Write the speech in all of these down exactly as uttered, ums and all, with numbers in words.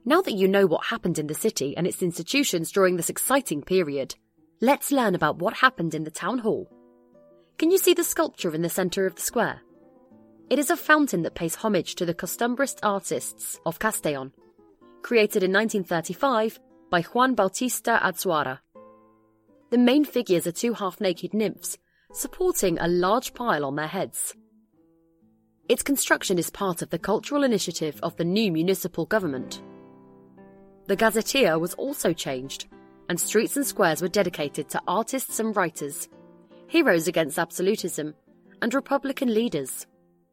Now that you know what happened in the city and its institutions during this exciting period, let's learn about what happened in the town hall. Can you see the sculpture in the centre of the square? It is a fountain that pays homage to the costumbrist artists of Castellón, created in nineteen thirty-five by Juan Bautista Azuara. The main figures are two half-naked nymphs supporting a large pile on their heads. Its construction is part of the cultural initiative of the new municipal government. The gazetteer was also changed, and streets and squares were dedicated to artists and writers, heroes against absolutism, and Republican leaders.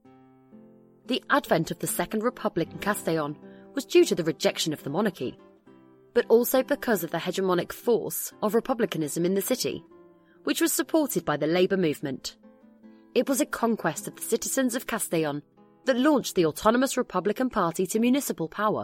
The advent of the Second Republic in Castellón was due to the rejection of the monarchy, but also because of the hegemonic force of republicanism in the city, which was supported by the Labour movement. It was a conquest of the citizens of Castellón that launched the autonomous Republican Party to municipal power.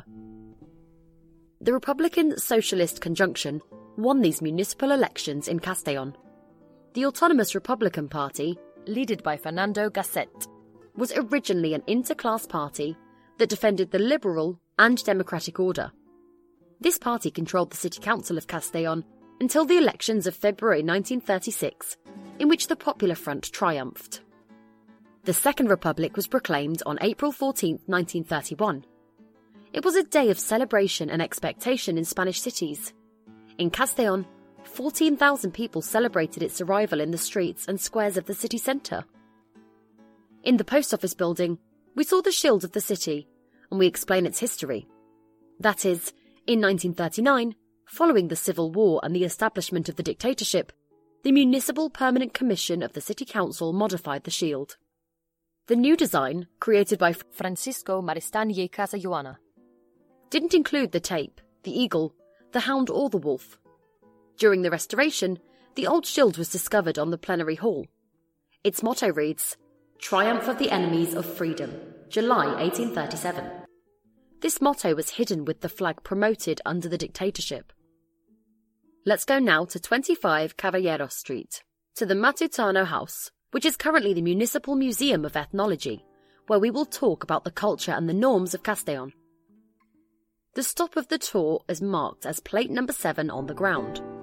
The Republican Socialist Conjunction won these municipal elections in Castellón. The Autonomous Republican Party, led by Fernando Gasset, was originally an interclass party that defended the liberal and democratic order. This party controlled the city council of Castellón until the elections of February nineteen thirty-six, in which the Popular Front triumphed. The Second Republic was proclaimed on April fourteenth, nineteen thirty-one. It was a day of celebration and expectation in Spanish cities. In Castellón, fourteen thousand people celebrated its arrival in the streets and squares of the city centre. In the post office building, we saw the shield of the city, and we explain its history. That is, in nineteen thirty-nine, following the Civil War and the establishment of the dictatorship, the Municipal Permanent Commission of the City Council modified the shield. The new design, created by Francisco Maristañez Casajuana, didn't include the tape, the eagle, the hound or the wolf. During the restoration, the old shield was discovered on the plenary hall. Its motto reads, "Triumph of the Enemies of Freedom, July eighteen thirty-seven. This motto was hidden with the flag promoted under the dictatorship. Let's go now to twenty-five Caballeros Street, to the Matutano House, which is currently the Municipal Museum of Ethnology, where we will talk about the culture and the norms of Castellón. The stop of the tour is marked as plate number seven on the ground.